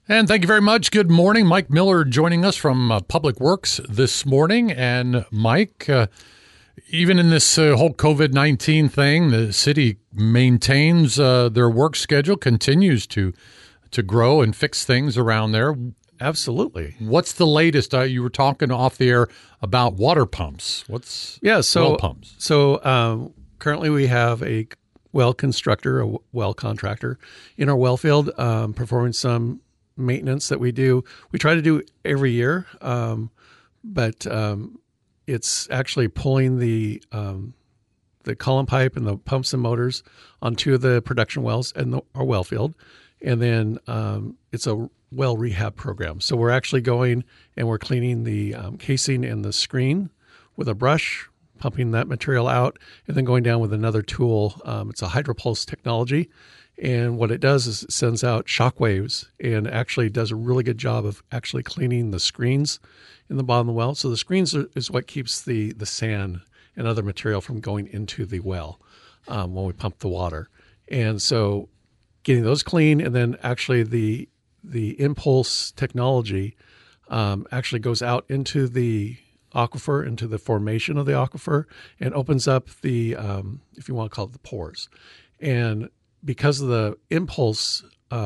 And thank you very much. Good morning. Mike Miller joining us from Public Works this morning. And Mike, even in this whole COVID-19 thing, the city maintains their work schedule, continues to grow and fix things around there. Absolutely. What's the latest? You were talking off the air about water pumps. What's well pumps? So currently we have a well constructor, a well contractor in our well field performing some maintenance that we do. We try to do every year, but it's actually pulling the column pipe and the pumps and motors on two of the production wells in our well field. And then it's a well rehab program. So we're actually going and we're cleaning the casing and the screen with a brush, pumping that material out, and then going down with another tool. It's a hydropulse technology. And what it does is it sends out shock waves and actually does a really good job of actually cleaning the screens in the bottom of the well. So the screens is what keeps the sand and other material from going into the well when we pump the water. And so getting those clean, and then actually the impulse technology actually goes out into the aquifer, into the formation of the aquifer, and opens up the, if you want to call it, the pores. And because of the impulse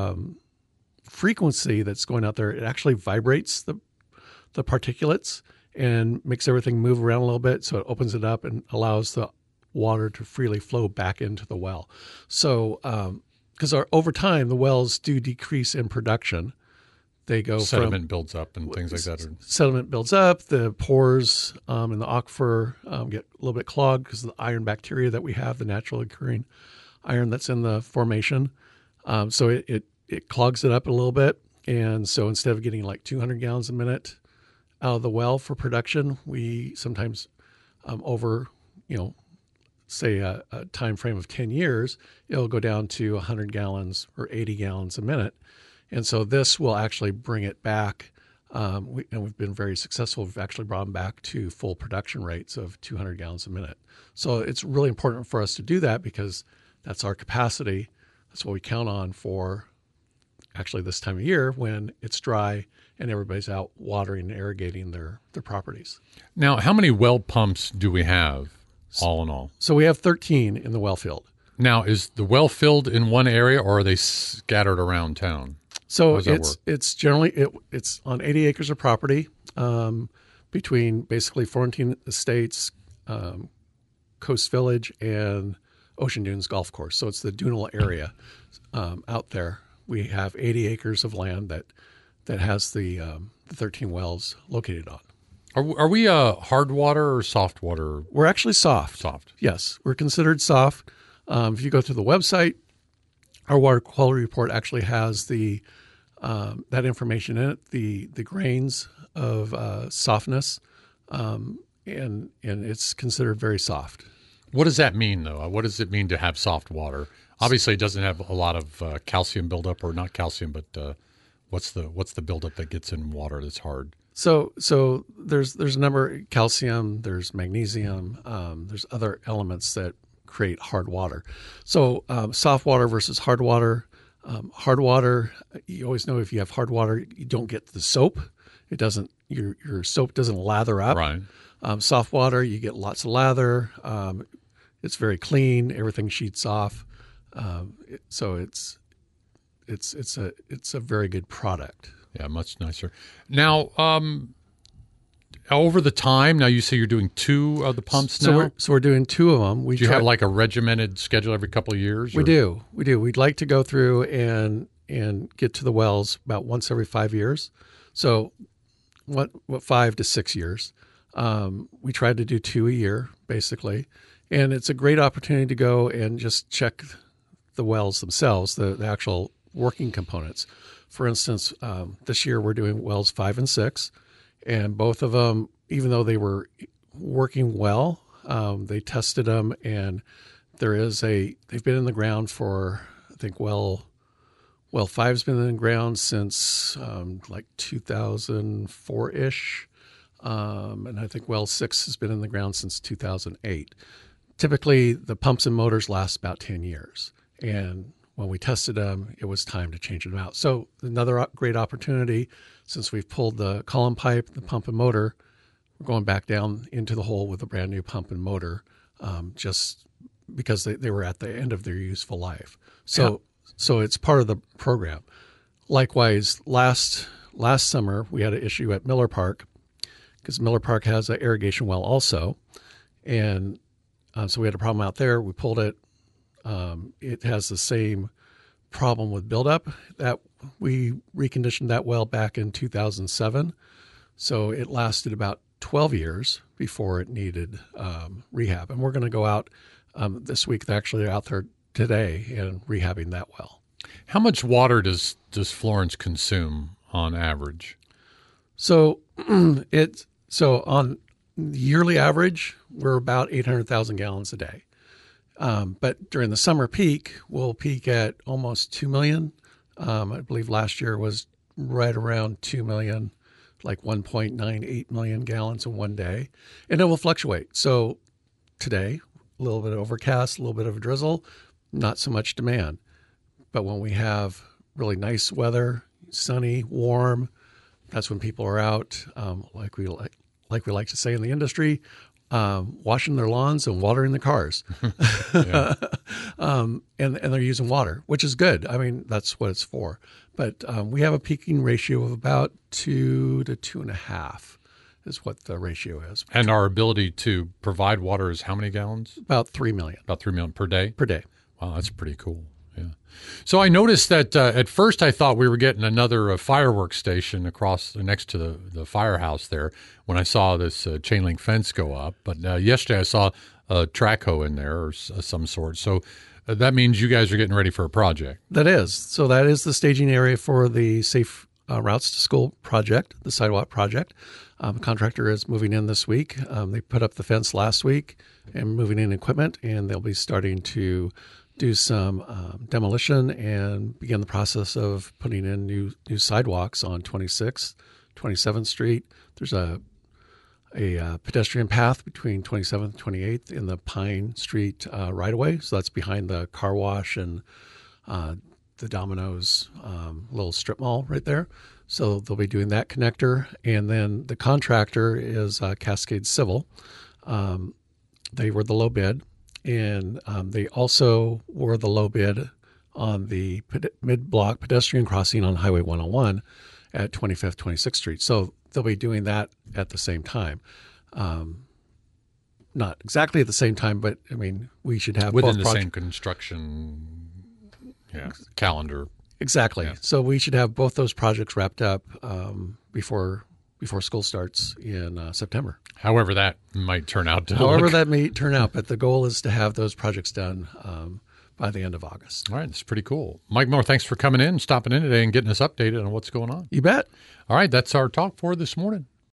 frequency that's going out there, it actually vibrates the particulates and makes everything move around a little bit. So it opens it up and allows the water to freely flow back into the well. So because over time, the wells do decrease in production. They go sediment builds up and things like that. Sediment builds up. The pores in the aquifer get a little bit clogged because of the iron bacteria that we have, the naturally occurring iron that's in the formation. So it clogs it up a little bit. And so instead of getting like 200 gallons a minute out of the well for production, we sometimes over, say a time frame of 10 years, it'll go down to 100 gallons or 80 gallons a minute. And so this will actually bring it back. We've been very successful. We've actually brought them back to full production rates of 200 gallons a minute. So it's really important for us to do that because that's our capacity. That's what we count on for actually this time of year when it's dry and everybody's out watering and irrigating their properties. Now, how many well pumps do we have all in all? So we have 13 in the well field. Now, is the well filled in one area or are they scattered around town? So it's generally it's on 80 acres of property between basically Florentine Estates, Coast Village, and Ocean Dunes Golf Course. So it's the Dunal area out there. We have 80 acres of land that has the 13 wells located on. Are we hard water or soft water? We're actually soft. Soft. Yes, we're considered soft. If you go to the website, our water quality report actually has that information in it, the grains of softness, and it's considered very soft. What does that mean, though? What does it mean to have soft water? Obviously, it doesn't have a lot of calcium buildup, or not calcium, but what's the buildup that gets in water that's hard? So there's a number of calcium, there's magnesium, there's other elements that create hard water. So soft water versus hard water. Hard water, you always know if you have hard water, you don't get the soap. It doesn't. Your soap doesn't lather up. Right. Soft water, you get lots of lather. It's very clean. Everything sheets off. So it's a very good product. Yeah, much nicer. Now, over the time, now you say you're doing two of the pumps now? So we're doing two of them. Do you have like a regimented schedule every couple of years? We do. We'd like to go through and get to the wells about once every 5 years. So what 5 to 6 years. We try to do 2 a year, basically. And it's a great opportunity to go and just check the wells themselves, the actual working components. For instance, this year we're doing wells 5 and 6, and both of them, even though they were working well, they tested them, and they've been in the ground for, I think, well 5's been in the ground since like 2004-ish, and I think well 6 has been in the ground since 2008. Typically, the pumps and motors last about 10 years, and when we tested them, it was time to change them out. So another great opportunity, since we've pulled the column pipe, the pump and motor, we're going back down into the hole with a brand new pump and motor, just because they were at the end of their useful life. So it's part of the program. Likewise, last summer we had an issue at Miller Park, because Miller Park has an irrigation well also, and so we had a problem out there. We pulled it. It has the same problem with buildup. That we reconditioned that well back in 2007, so it lasted about 12 years before it needed rehab. And we're going to go out this week. They're actually out there today and rehabbing that well. How much water does Florence consume on average? So on yearly average, we're about 800,000 gallons a day. But during the summer peak, we'll peak at almost 2 million. I believe last year was right around 2 million, like 1.98 million gallons in one day. And it will fluctuate. So today, a little bit of overcast, a little bit of a drizzle, not so much demand. But when we have really nice weather, sunny, warm, that's when people are out, like we like to say in the industry, washing their lawns and watering the cars. And they're using water, which is good. I mean, that's what it's for. But we have a peaking ratio of about 2 to 2.5 is what the ratio is. And our ability to provide water is how many gallons? About 3 million. About 3 million per day? Per day. Wow, that's pretty cool. Yeah. So I noticed that at first I thought we were getting another fireworks station across next to the firehouse there when I saw this chain link fence go up. But yesterday I saw a track hoe in there or some sort. So that means you guys are getting ready for a project. That is. So that is the staging area for the Safe Routes to School project, the sidewalk project. The contractor is moving in this week. They put up the fence last week and moving in equipment, and they'll be starting to do some demolition and begin the process of putting in new sidewalks on 26th, 27th Street. There's a pedestrian path between 27th and 28th in the Pine Street right-of-way. So that's behind the car wash and the Domino's little strip mall right there. So they'll be doing that connector. And then the contractor is Cascade Civil. They were the low bid. And they also were the low bid on the mid-block pedestrian crossing on Highway 101 at 25th, 26th Street. So they'll be doing that at the same time. Not exactly at the same time, but, I mean, we should have within the same construction calendar. Exactly. Yeah. So we should have both those projects wrapped up before school starts in September. However that might turn out to that may turn out, but the goal is to have those projects done by the end of August. All right, that's pretty cool. Mike Miller, thanks for coming in, stopping in today, and getting us updated on what's going on. You bet. All right, that's our talk for this morning.